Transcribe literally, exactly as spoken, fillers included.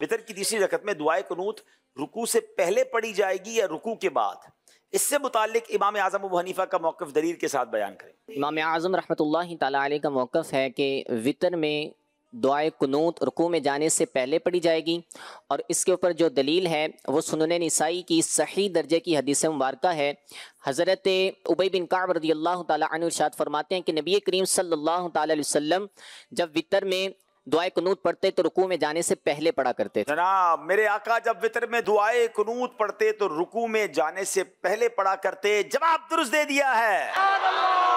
वितर की तीसरी रकत में दुआए कुनूत रुकू से पहले पढ़ी जाएगी या रुकू के बाद? इससे मुताल्लिक इमाम आज़म अबू हनीफा का मौक़िफ़ दलील के साथ बयान करें। इमाम आज़म रहमतुल्लाहि तआला अलैह का मौक़िफ़ है कि वितर में दुआए कुनूत रुकू में जाने से पहले पढ़ी जाएगी, और इसके ऊपर जो दलील है वो सुनन निसाई की सही दर्जे की हदीस मुबारक है। हज़रत उबई बिन कअब रज़ियल्लाहु तआला अन्हु इरशाद फरमाते हैं कि नबी करीम सल्लल्लाहु तआला अलैहि वसल्लम जब वितर में दुआए कुनूत पढ़ते तो रुकू में जाने से पहले पढ़ा करते थे। जनाब, मेरे आका जब वितर में दुआए कुनूत पढ़ते तो रुकू में जाने से पहले पढ़ा करते। जवाब दुरुस्त दे दिया है।